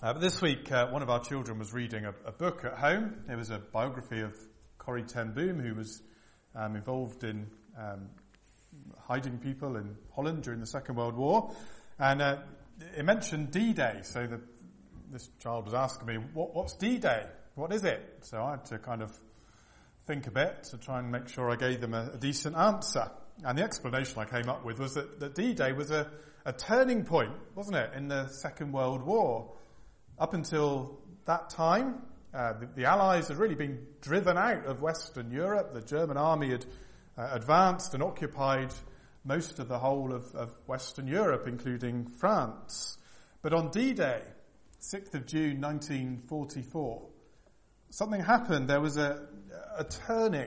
But this week, one of our children was reading a book at home. It was a biography of Corrie ten Boom, who was involved in hiding people in Holland during the Second World War. And it mentioned D-Day. So this child was asking me, what's D-Day? What is it? So I had to kind of think a bit to try and make sure I gave them a decent answer. And the explanation I came up with was that D-Day was a turning point, wasn't it, in the Second World War. Up until that time, the Allies had really been driven out of Western Europe. The German army had advanced and occupied most of the whole of Western Europe, including France. But on D-Day, 6th of June 1944, something happened. There was a turning.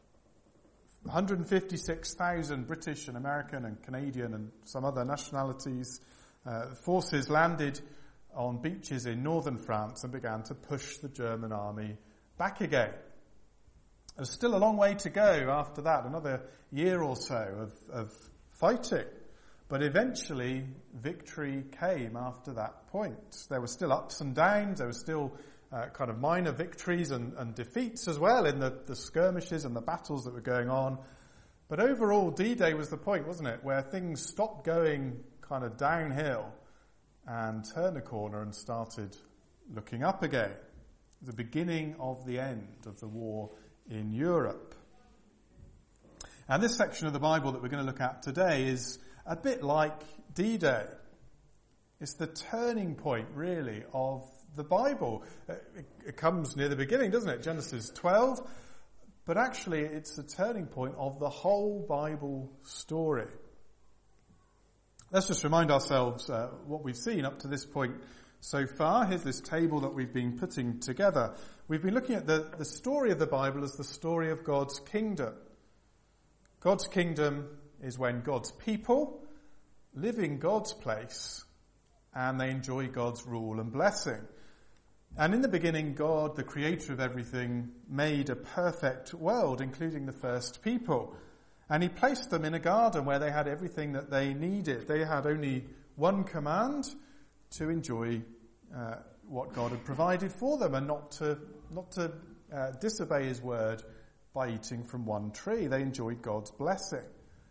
156,000 British and American and Canadian and some other nationalities forces landed on beaches in northern France and began to push the German army back again. There's still a long way to go after that, another year or so of fighting. But eventually victory came after that point. There were still ups and downs, there were still kind of minor victories and defeats as well in the skirmishes and the battles that were going on. But overall, D-Day was the point, wasn't it, where things stopped going kind of downhill and turned a corner and started looking up again. The beginning of the end of the war in Europe. And this section of the Bible that we're going to look at today is a bit like D-Day. It's the turning point, really, of the Bible. It comes near the beginning, doesn't it? Genesis 12. But actually, it's the turning point of the whole Bible story. Let's just remind ourselves what we've seen up to this point so far. Here's this table that we've been putting together. We've been looking at the story of the Bible as the story of God's kingdom. God's kingdom is when God's people live in God's place and they enjoy God's rule and blessing. And in the beginning, God, the creator of everything, made a perfect world, including the first people. And he placed them in a garden where they had everything that they needed. They had only one command: to enjoy what God had provided for them, and not to disobey his word by eating from one tree. They enjoyed God's blessing.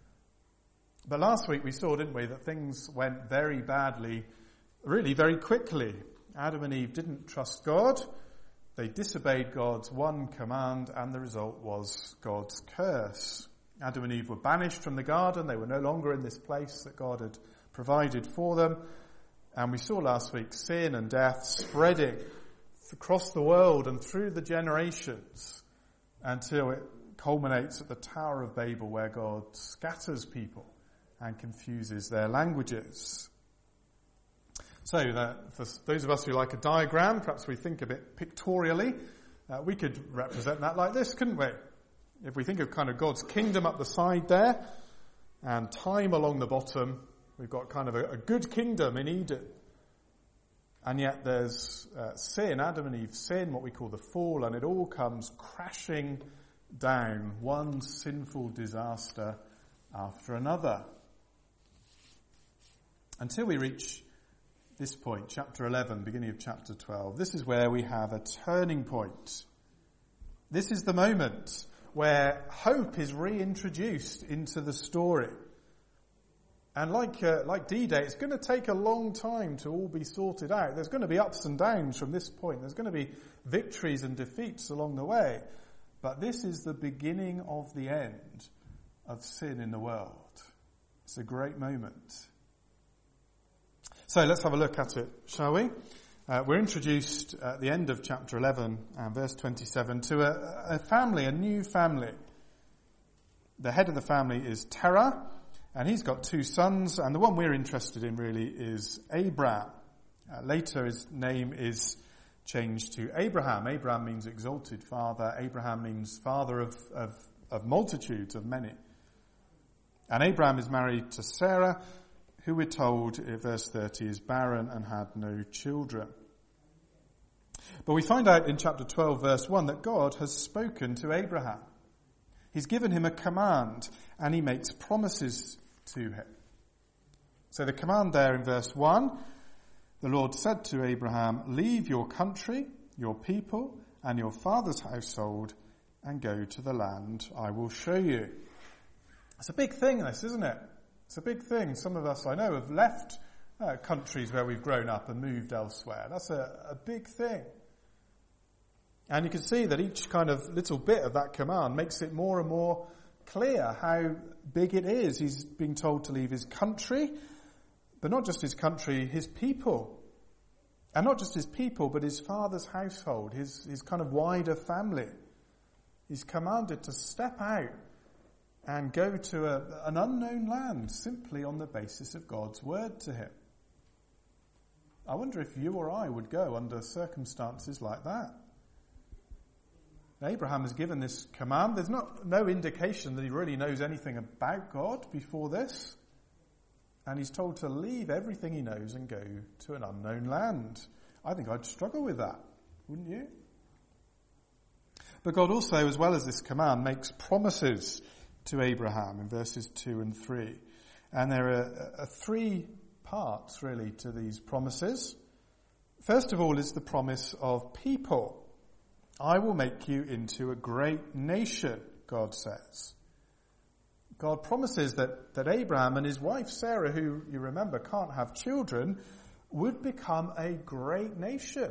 But last week we saw, didn't we, that things went very badly, really very quickly. Adam and Eve didn't trust God. They disobeyed God's one command, and the result was God's curse. Adam and Eve were banished from the garden. They were no longer in this place that God had provided for them. And we saw last week sin and death spreading across the world and through the generations until it culminates at the Tower of Babel, where God scatters people and confuses their languages. So for those of us who like a diagram, perhaps we think a bit pictorially, we could represent that like this, couldn't we? If we think of kind of God's kingdom up the side there and time along the bottom, we've got kind of a good kingdom in Eden. And yet there's sin, Adam and Eve sin, what we call the fall, and it all comes crashing down, one sinful disaster after another. Until we reach this point, chapter 11, beginning of chapter 12. This is where we have a turning point. This is the moment where hope is reintroduced into the story. And like D-Day, it's going to take a long time to all be sorted out. There's going to be ups and downs from this point. There's going to be victories and defeats along the way. But this is the beginning of the end of sin in the world. It's a great moment. So let's have a look at it, shall we? We're introduced at the end of chapter 11 and verse 27 to a family, a new family. The head of the family is Terah, and he's got two sons, and the one we're interested in really is Abraham. Later his name is changed to Abraham. Abraham means exalted father. Abraham means father of multitudes, of many. And Abraham is married to Sarah, who we're told in verse 30 is barren and had no children. But we find out in chapter 12 verse 1 that God has spoken to Abraham. He's given him a command and he makes promises to him. So the command there in verse 1 The Lord said to Abraham, "Leave your country, your people, and your father's household, and go to the land I will show you." It's a big thing, this, isn't it? It's a big thing. Some of us, I know, have left countries where we've grown up and moved elsewhere. That's a big thing. And you can see that each kind of little bit of that command makes it more and more clear how big it is. He's being told to leave his country, but not just his country, his people. And not just his people, but his father's household, his kind of wider family. He's commanded to step out and go to an unknown land simply on the basis of God's word to him. I wonder if you or I would go under circumstances like that. Abraham has given this command. There's no indication that he really knows anything about God before this. And he's told to leave everything he knows and go to an unknown land. I think I'd struggle with that, wouldn't you? But God also, as well as this command, makes promises to Abraham in verses 2 and 3. And there are three parts, really, to these promises. First of all is the promise of people. I will make you into a great nation, God says. God promises that Abraham and his wife Sarah, who you remember can't have children, would become a great nation.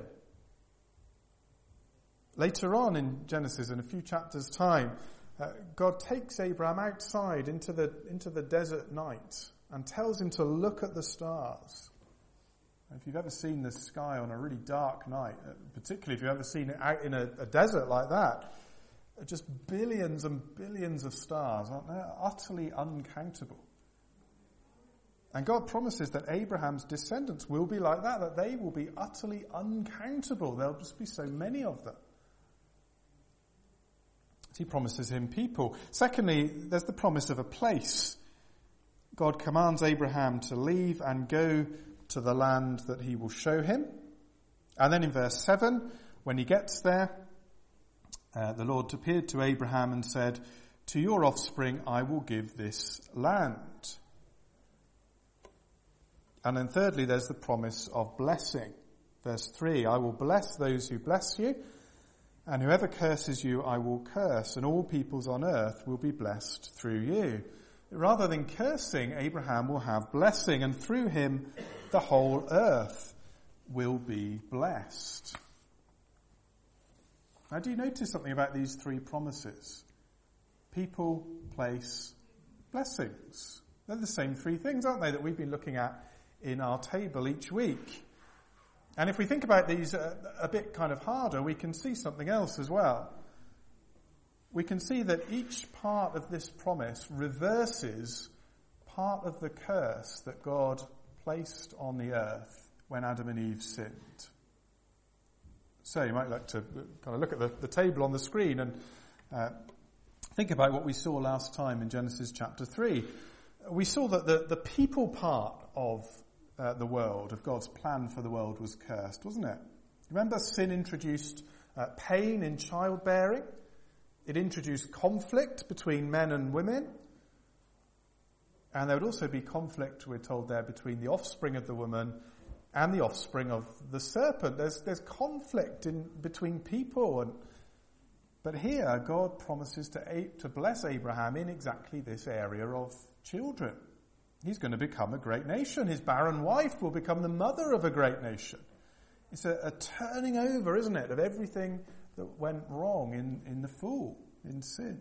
Later on in Genesis, in a few chapters' time, God takes Abraham outside into the desert night and tells him to look at the stars. If you've ever seen the sky on a really dark night, particularly if you've ever seen it out in a desert like that, just billions and billions of stars, aren't they? Utterly uncountable. And God promises that Abraham's descendants will be like that they will be utterly uncountable. There'll just be so many of them. He promises him people. Secondly, there's the promise of a place. God commands Abraham to leave and go to the land that he will show him. And then in verse 7, when he gets there, the Lord appeared to Abraham and said, "To your offspring I will give this land." And then thirdly, there's the promise of blessing. Verse 3, "I will bless those who bless you, and whoever curses you I will curse, and all peoples on earth will be blessed through you." Rather than cursing, Abraham will have blessing, and through him the whole earth will be blessed. Now, do you notice something about these three promises? People, place, blessings. They're the same three things, aren't they, that we've been looking at in our table each week. And if we think about these a bit kind of harder, we can see something else as well. We can see that each part of this promise reverses part of the curse that God placed on the earth when Adam and Eve sinned. So you might like to kind of look at the table on the screen and think about what we saw last time in Genesis chapter 3. We saw that the people part of the world, of God's plan for the world, was cursed, wasn't it? Remember, sin introduced pain in childbearing. It introduced conflict between men and women. And there would also be conflict, we're told there, between the offspring of the woman and the offspring of the serpent. There's conflict between people. But here, God promises to bless Abraham in exactly this area of children. He's going to become a great nation. His barren wife will become the mother of a great nation. It's a turning over, isn't it, of everything that went wrong in the fall, in sin.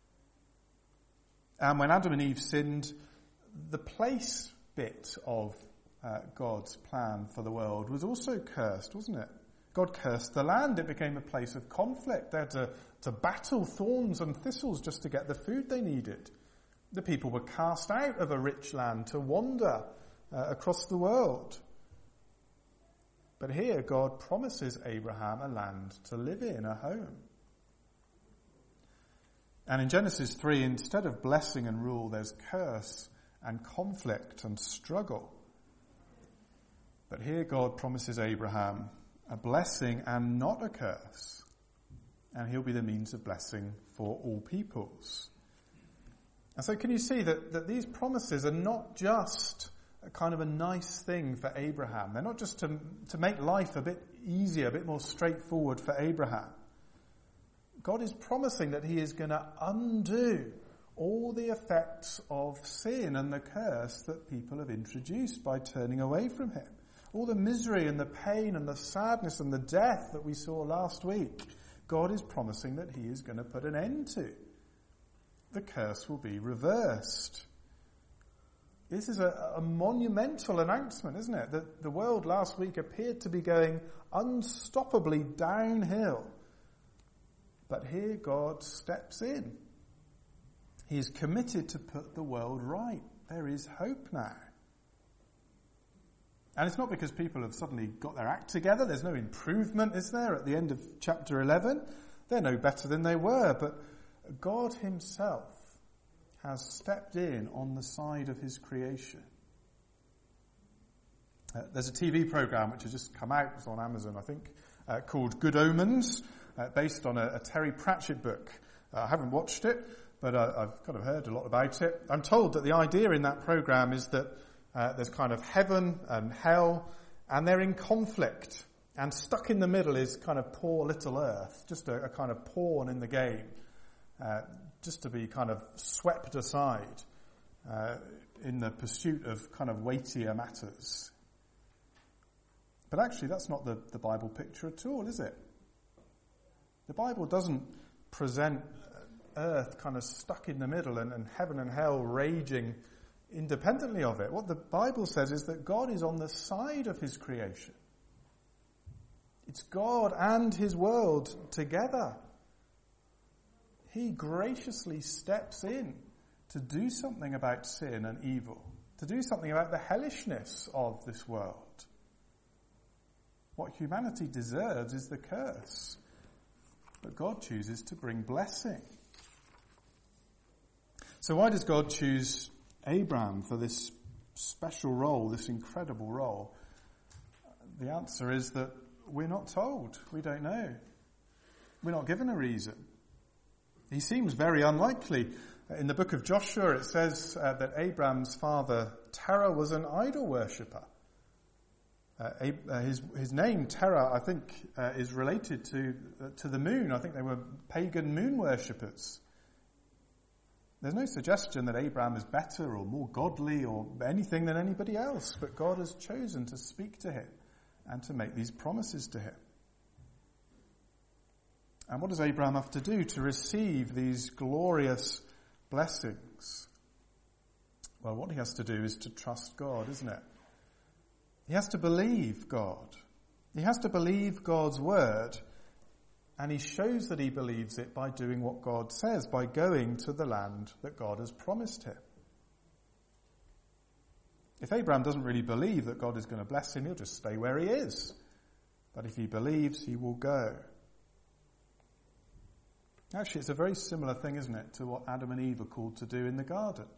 And when Adam and Eve sinned, the place bit of God's plan for the world was also cursed, wasn't it? God cursed the land. It became a place of conflict. They had to battle thorns and thistles just to get the food they needed. The people were cast out of a rich land to wander across the world. But here God promises Abraham a land to live in, a home. And in Genesis 3, instead of blessing and rule, there's curse and conflict and struggle. But here God promises Abraham a blessing and not a curse. And he'll be the means of blessing for all peoples. And so can you see that these promises are not just kind of a nice thing for Abraham. They're not just to make life a bit easier, a bit more straightforward for Abraham. God is promising that he is going to undo all the effects of sin and the curse that people have introduced by turning away from him. All the misery and the pain and the sadness and the death that we saw last week, God is promising that he is going to put an end to. The curse will be reversed. This is a monumental announcement, isn't it? That the world last week appeared to be going unstoppably downhill. But here God steps in. He is committed to put the world right. There is hope now. And it's not because people have suddenly got their act together. There's no improvement, is there, at the end of chapter 11? They're no better than they were. But God himself has stepped in on the side of his creation. There's a TV program which has just come out, it's on Amazon I think, called Good Omens, based on a Terry Pratchett book. I haven't watched it, but I've kind of heard a lot about it. I'm told that the idea in that program is that there's kind of heaven and hell, and they're in conflict, and stuck in the middle is kind of poor little earth, just a kind of pawn in the game, just to be kind of swept aside in the pursuit of kind of weightier matters. But actually that's not the Bible picture at all, is it? The Bible doesn't present earth kind of stuck in the middle and heaven and hell raging independently of it. What the Bible says is that God is on the side of his creation. It's God and his world together. He graciously steps in to do something about sin and evil, to do something about the hellishness of this world. What humanity deserves is the curse, but God chooses to bring blessing. So why does God choose Abraham for this special role, this incredible role? The answer is that we're not told. We don't know. We're not given a reason. He seems very unlikely. In the book of Joshua it says that Abraham's father Terah was an idol worshipper. His name Terah, I think, is related to the moon. I think they were pagan moon worshippers. There's no suggestion that Abraham is better or more godly or anything than anybody else, but God has chosen to speak to him and to make these promises to him. And what does Abraham have to do to receive these glorious blessings? Well, what he has to do is to trust God, isn't it? He has to believe God. He has to believe God's word, and he shows that he believes it by doing what God says, by going to the land that God has promised him. If Abraham doesn't really believe that God is going to bless him, he'll just stay where he is. But if he believes, he will go. Actually, it's a very similar thing, isn't it, to what Adam and Eve are called to do in the garden.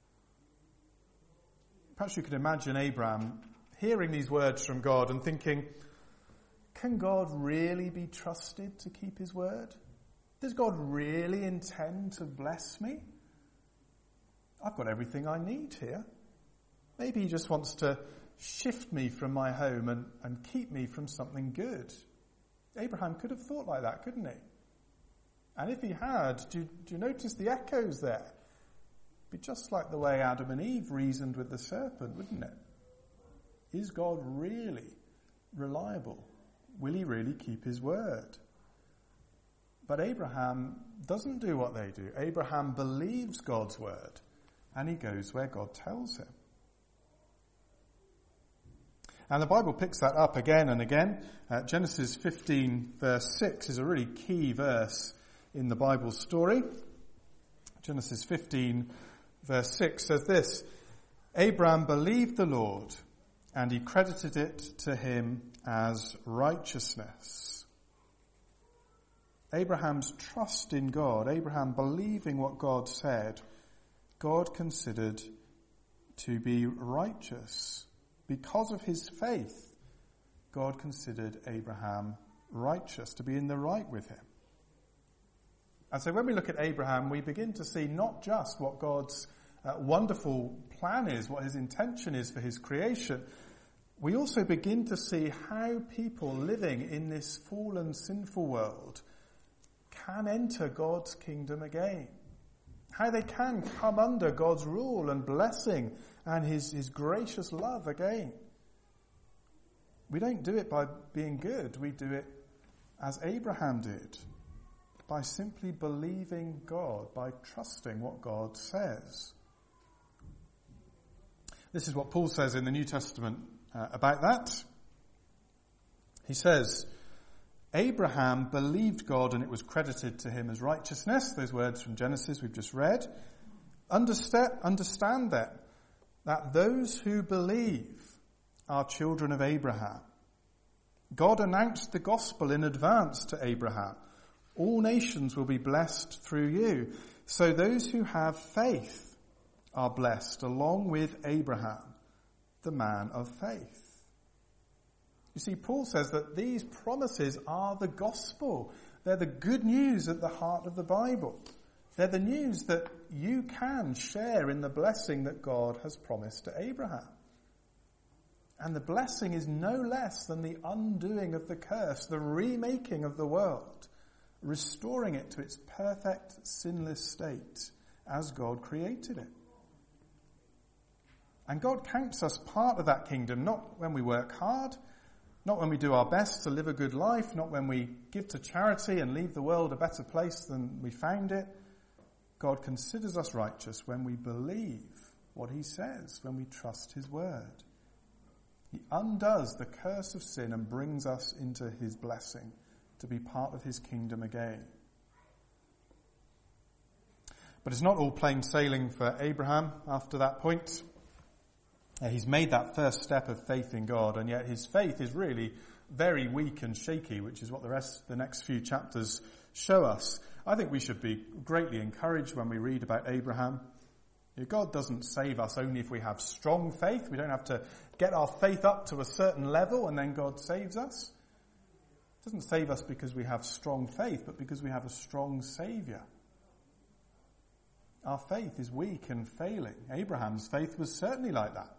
Perhaps you could imagine Abraham hearing these words from God and thinking, can God really be trusted to keep his word? Does God really intend to bless me? I've got everything I need here. Maybe he just wants to shift me from my home and keep me from something good. Abraham could have thought like that, couldn't he? And if he had, do you notice the echoes there? It'd be just like the way Adam and Eve reasoned with the serpent, wouldn't it? Is God really reliable? Will he really keep his word? But Abraham doesn't do what they do. Abraham believes God's word, and he goes where God tells him. And the Bible picks that up again and again. Genesis 15 verse 6 is a really key verse in the Bible story. Genesis 15 verse 6 says this, Abraham believed the Lord, and he credited it to him as righteousness. Abraham's trust in God, Abraham believing what God said, God considered to be righteous. Because of his faith, God considered Abraham righteous, to be in the right with him. And so when we look at Abraham, we begin to see not just what God's wonderful plan is, what his intention is for his creation, we also begin to see how people living in this fallen, sinful world can enter God's kingdom again. How they can come under God's rule and blessing and his gracious love again. We don't do it by being good. We do it as Abraham did, by simply believing God, by trusting what God says. This is what Paul says in the New Testament about that. He says, Abraham believed God and it was credited to him as righteousness. Those words from Genesis we've just read. Understand that those who believe are children of Abraham. God announced the gospel in advance to Abraham. All nations will be blessed through you. So those who have faith are blessed along with Abraham, the man of faith. You see, Paul says that these promises are the gospel. They're the good news at the heart of the Bible. They're the news that you can share in the blessing that God has promised to Abraham. And the blessing is no less than the undoing of the curse, the remaking of the world, restoring it to its perfect, sinless state as God created it. And God counts us part of that kingdom, not when we work hard, not when we do our best to live a good life, not when we give to charity and leave the world a better place than we found it. God considers us righteous when we believe what he says, when we trust his word. He undoes the curse of sin and brings us into his blessing to be part of his kingdom again. But it's not all plain sailing for Abraham after that point. He's made that first step of faith in God, and yet his faith is really very weak and shaky, which is what the next few chapters show us. I think we should be greatly encouraged when we read about Abraham. God doesn't save us only if we have strong faith. We don't have to get our faith up to a certain level and then God saves us. He doesn't save us because we have strong faith, but because we have a strong Saviour. Our faith is weak and failing. Abraham's faith was certainly like that.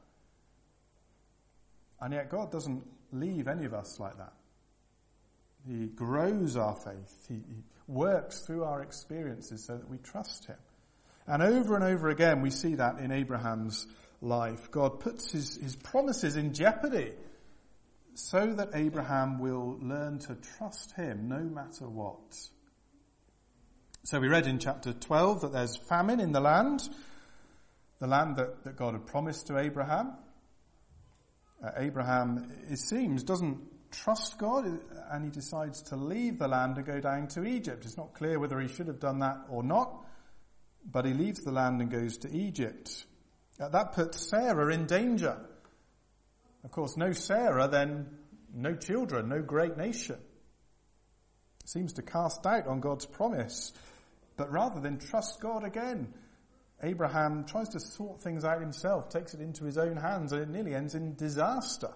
And yet God doesn't leave any of us like that. He grows our faith. He works through our experiences so that we trust him. And over again we see that in Abraham's life. God puts his promises in jeopardy so that Abraham will learn to trust him no matter what. So we read in chapter 12 that there's famine in the land that God had promised to Abraham. Abraham, it seems, doesn't trust God, and he decides to leave the land and go down to Egypt. It's not clear whether he should have done that or not, but he leaves the land and goes to Egypt. That puts Sarah in danger. Of course, no Sarah, then no children, no great nation. Seems to cast doubt on God's promise. But rather than trust God again, Abraham tries to sort things out himself, takes it into his own hands, and it nearly ends in disaster.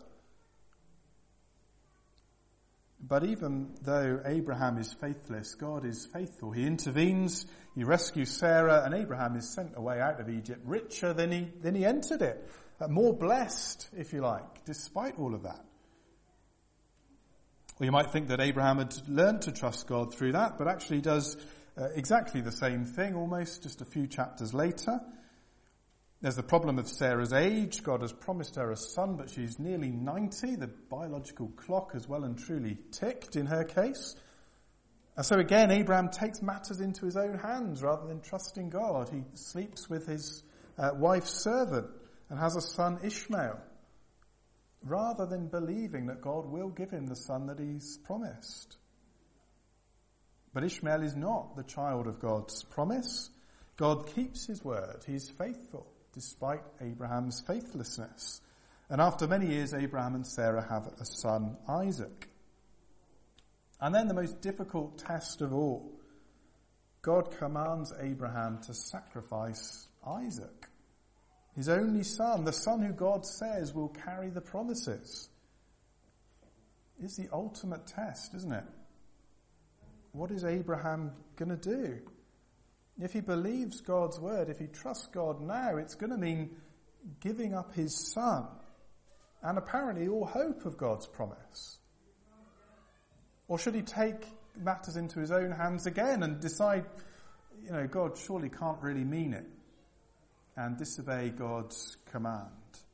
But even though Abraham is faithless, God is faithful. He intervenes, he rescues Sarah, and Abraham is sent away out of Egypt richer than he entered it. More blessed, if you like, despite all of that. Well, you might think that Abraham had learned to trust God through that, but actually does exactly the same thing almost just a few chapters later. There's the problem of Sarah's age. God has promised her a son, but she's nearly 90. The biological clock has well and truly ticked in her case. And so again, Abraham takes matters into his own hands rather than trusting God. He sleeps with his wife's servant and has a son, Ishmael, rather than believing that God will give him the son that he's promised. But Ishmael is not the child of God's promise. God keeps his word. He's faithful despite Abraham's faithlessness. And after many years, Abraham and Sarah have a son, Isaac. And then the most difficult test of all, God commands Abraham to sacrifice Isaac, his only son, the son who God says will carry the promises. It's the ultimate test, isn't it? What is Abraham going to do? If he believes God's word, if he trusts God now, it's going to mean giving up his son and apparently all hope of God's promise? Or should he take matters into his own hands again and decide, God surely can't really mean it, and disobey God's command?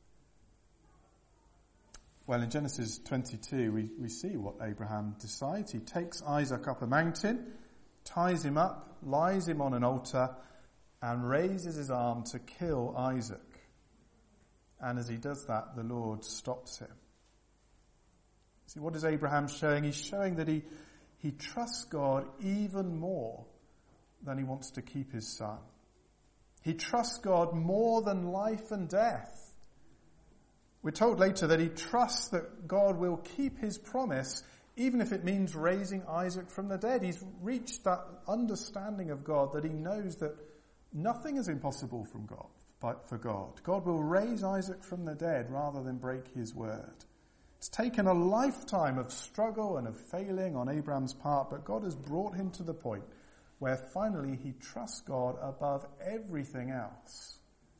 Well, in Genesis 22, we see what Abraham decides. He takes Isaac up a mountain, ties him up, lies him on an altar, and raises his arm to kill Isaac. And as he does that, the Lord stops him. See, what is Abraham showing? He's showing that he trusts God even more than he wants to keep his son. He trusts God more than life and death. We're told later that he trusts that God will keep his promise, even if it means raising Isaac from the dead. He's reached that understanding of God that he knows that nothing is impossible for God. God will raise Isaac from the dead rather than break his word. It's taken a lifetime of struggle and of failing on Abraham's part, but God has brought him to the point where finally he trusts God above everything else.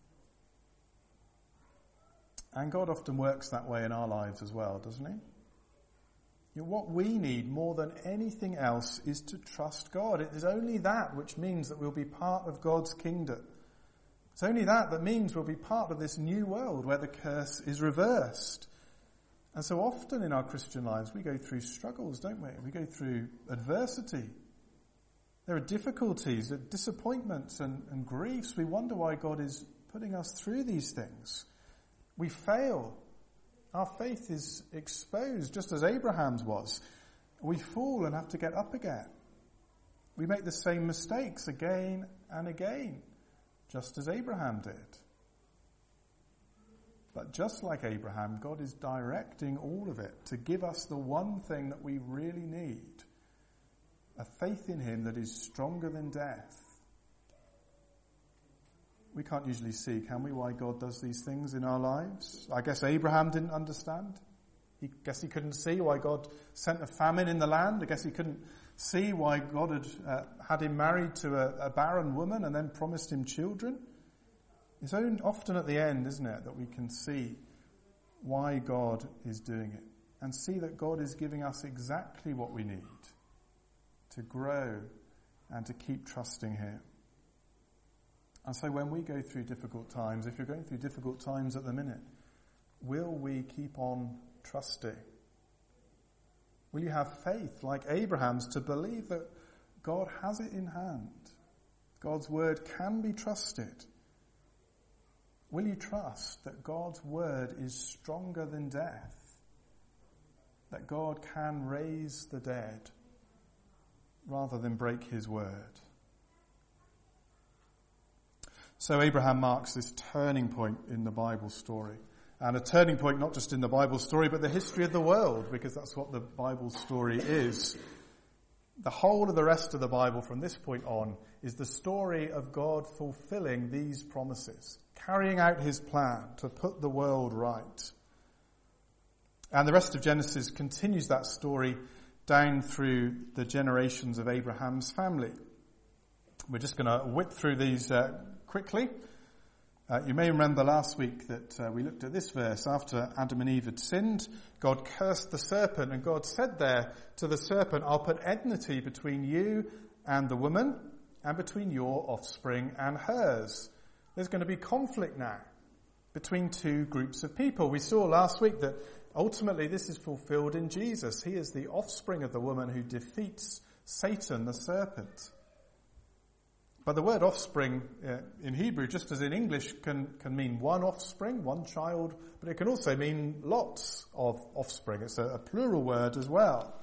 And God often works that way in our lives as well, doesn't he? What we need more than anything else is to trust God. It is only that which means that we'll be part of God's kingdom. It's only that means we'll be part of this new world where the curse is reversed. And so often in our Christian lives we go through struggles, don't we? We go through adversity. There are difficulties, disappointments and griefs. We wonder why God is putting us through these things. We fail. Our faith is exposed, just as Abraham's was. We fall and have to get up again. We make the same mistakes again and again, just as Abraham did. But just like Abraham, God is directing all of it to give us the one thing that we really need, a faith in him that is stronger than death. We can't usually see, can we, why God does these things in our lives? I guess Abraham didn't understand. I guess he couldn't see why God sent a famine in the land. I guess he couldn't see why God had him married to a barren woman and then promised him children. It's often at the end, isn't it, that we can see why God is doing it and see that God is giving us exactly what we need to grow and to keep trusting him. And so when we go through difficult times, if you're going through difficult times at the minute, will we keep on trusting? Will you have faith like Abraham's to believe that God has it in hand? God's word can be trusted. Will you trust that God's word is stronger than death? That God can raise the dead rather than break his word? So Abraham marks this turning point in the Bible story. And a turning point not just in the Bible story, but the history of the world, because that's what the Bible story is. The whole of the rest of the Bible from this point on is the story of God fulfilling these promises, carrying out his plan to put the world right. And the rest of Genesis continues that story down through the generations of Abraham's family. We're just going to whip through these quickly. You may remember last week that we looked at this verse. After Adam and Eve had sinned, God cursed the serpent, and God said there to the serpent, I'll put enmity between you and the woman, and between your offspring and hers. There's going to be conflict now between two groups of people. We saw last week that ultimately this is fulfilled in Jesus. He is the offspring of the woman who defeats Satan, the serpent. But the word offspring in Hebrew, just as in English, can mean one offspring, one child, but it can also mean lots of offspring. It's a plural word as well.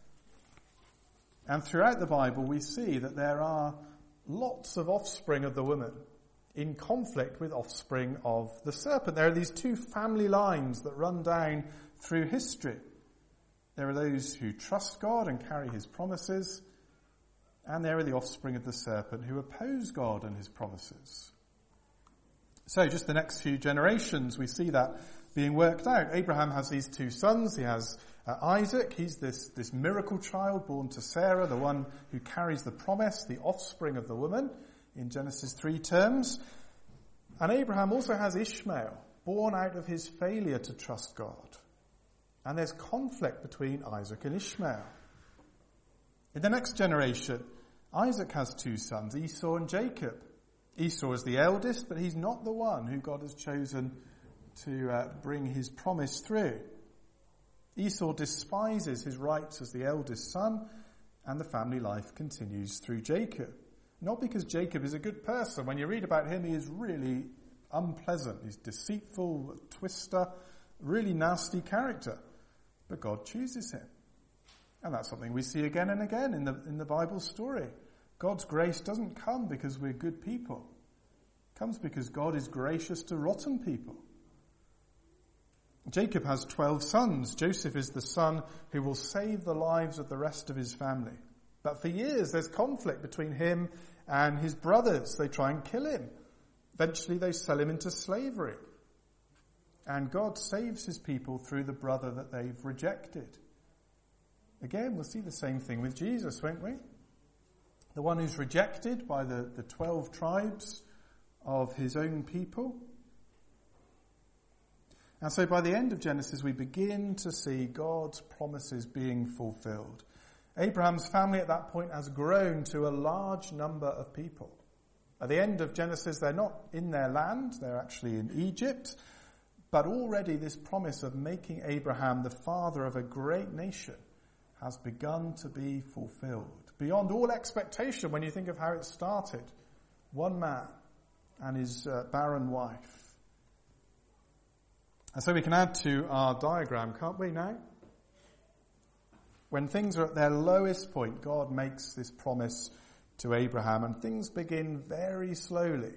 And throughout the Bible we see that there are lots of offspring of the woman in conflict with offspring of the serpent. There are these two family lines that run down through history. There are those who trust God and carry his promises, and there are the offspring of the serpent who oppose God and his promises. So just the next few generations, we see that being worked out. Abraham has these two sons. He has Isaac. He's this miracle child born to Sarah, the one who carries the promise, the offspring of the woman, in Genesis 3 terms. And Abraham also has Ishmael, born out of his failure to trust God. And there's conflict between Isaac and Ishmael. In the next generation, Isaac has two sons, Esau and Jacob. Esau is the eldest, but he's not the one who God has chosen to bring his promise through. Esau despises his rights as the eldest son, and the family life continues through Jacob. Not because Jacob is a good person. When you read about him, he is really unpleasant. He's deceitful, a twister, really nasty character. But God chooses him. And that's something we see again and again in the Bible story. God's grace doesn't come because we're good people. It comes because God is gracious to rotten people. Jacob has 12 sons. Joseph is the son who will save the lives of the rest of his family. But for years there's conflict between him and his brothers. They try and kill him. Eventually they sell him into slavery. And God saves his people through the brother that they've rejected. Again, we'll see the same thing with Jesus, won't we? The one who's rejected by the 12 tribes of his own people. And so by the end of Genesis, we begin to see God's promises being fulfilled. Abraham's family at that point has grown to a large number of people. At the end of Genesis, they're not in their land, they're actually in Egypt. But already this promise of making Abraham the father of a great nation has begun to be fulfilled. Beyond all expectation when you think of how it started. One man and his barren wife. And so we can add to our diagram, can't we now? When things are at their lowest point, God makes this promise to Abraham, and things begin very slowly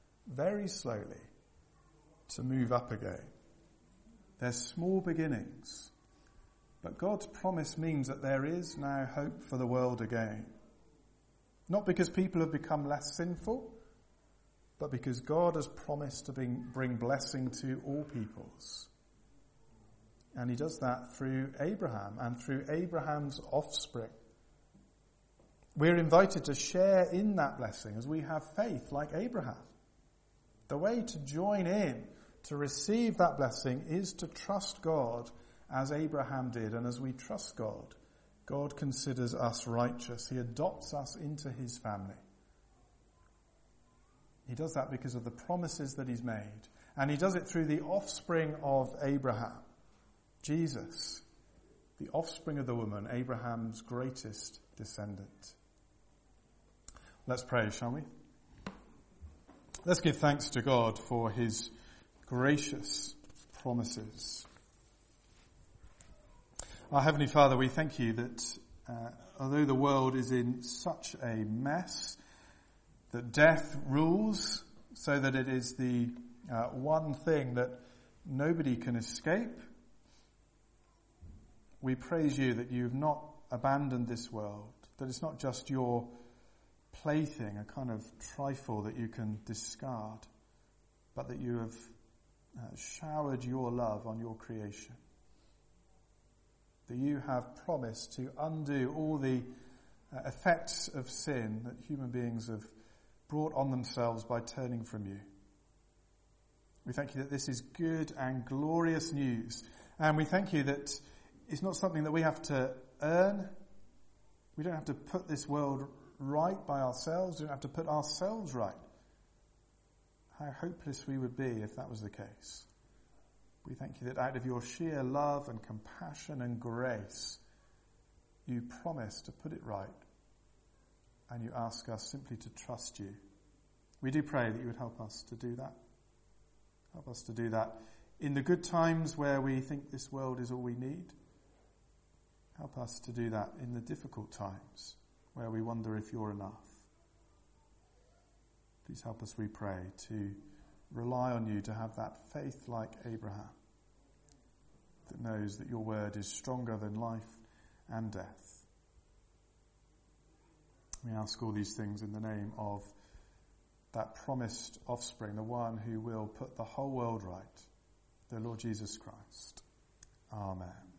to move up again. They're small beginnings, but God's promise means that there is now hope for the world again. Not because people have become less sinful, but because God has promised to bring blessing to all peoples. And he does that through Abraham and through Abraham's offspring. We're invited to share in that blessing as we have faith like Abraham. The way to join in, to receive that blessing, is to trust God as Abraham did. And as we trust God, God considers us righteous. He adopts us into his family. He does that because of the promises that he's made. And he does it through the offspring of Abraham, Jesus, the offspring of the woman, Abraham's greatest descendant. Let's pray, shall we? Let's give thanks to God for his gracious promises. Our Heavenly Father, we thank you that although the world is in such a mess, that death rules, so that it is the one thing that nobody can escape. We praise you that you have not abandoned this world, that it's not just your plaything, a kind of trifle that you can discard, but that you have showered your love on your creation. That you have promised to undo all the effects of sin that human beings have brought on themselves by turning from you. We thank you that this is good and glorious news. And we thank you that it's not something that we have to earn. We don't have to put this world right by ourselves. We don't have to put ourselves right. How hopeless we would be if that was the case. We thank you that out of your sheer love and compassion and grace, you promise to put it right. And you ask us simply to trust you. We do pray that you would help us to do that. Help us to do that in the good times where we think this world is all we need. Help us to do that in the difficult times where we wonder if you're enough. Please help us, we pray, to rely on you, to have that faith like Abraham that knows that your word is stronger than life and death. We ask all these things in the name of that promised offspring, the one who will put the whole world right, the Lord Jesus Christ. Amen.